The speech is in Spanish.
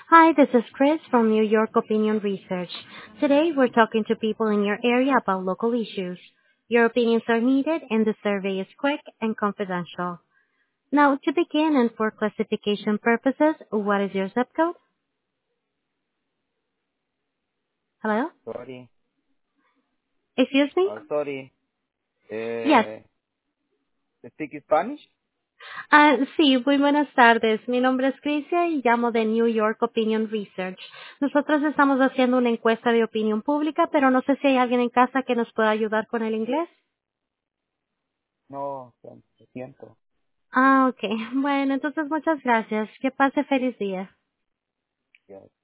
Hi, this is Chris from New York Opinion Research. Today, we're talking to people in your area about local issues. Your opinions are needed, and the survey is quick and confidential. Now, to begin and for classification purposes, what is your zip code? Hello? Sorry. Excuse me? Sorry. Yes. Speak Spanish? Sí, muy buenas tardes. Mi nombre es Crisia y llamo de New York Opinion Research. Nosotros estamos haciendo una encuesta de opinión pública, pero no sé si hay alguien en casa que nos pueda ayudar con el inglés. No, lo siento. Ah, ok. Bueno, entonces muchas gracias. Que pase feliz día. Ya.